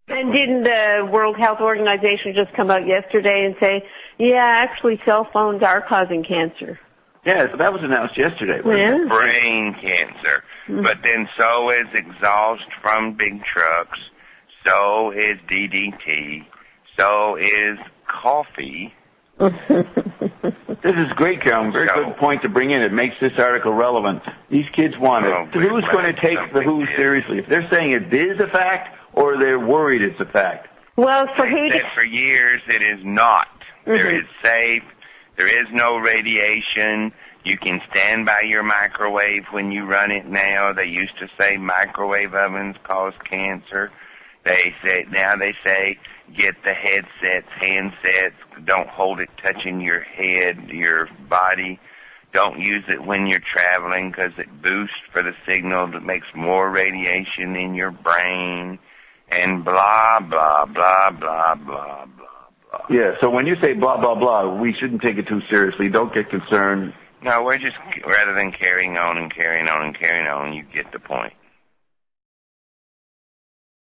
And didn't the World Health Organization just come out yesterday and say, yeah, actually cell phones are causing cancer? Yeah, so that was announced yesterday. Yeah. Brain cancer. But then so is exhaust from big trucks, so is DDT, so is coffee. This is great, Carolyn. Very good point to bring in. It makes this article relevant. These kids want it. Who's going to take the WHO seriously? If they're saying it is a fact or they're worried it's a fact? Well, for who? For years it is not. There is safe. There is no radiation. You can stand by your microwave when you run it now. They used to say microwave ovens cause cancer. Now they say get the headsets, handsets. Don't hold it touching your head, your body. Don't use it when you're traveling because it boosts for the signal that makes more radiation in your brain. And blah, blah, blah, blah, blah, blah, blah. Yeah, so when you say blah, blah, blah, we shouldn't take it too seriously. Don't get concerned. No, we're just, rather than carrying on and carrying on and carrying on, you get the point.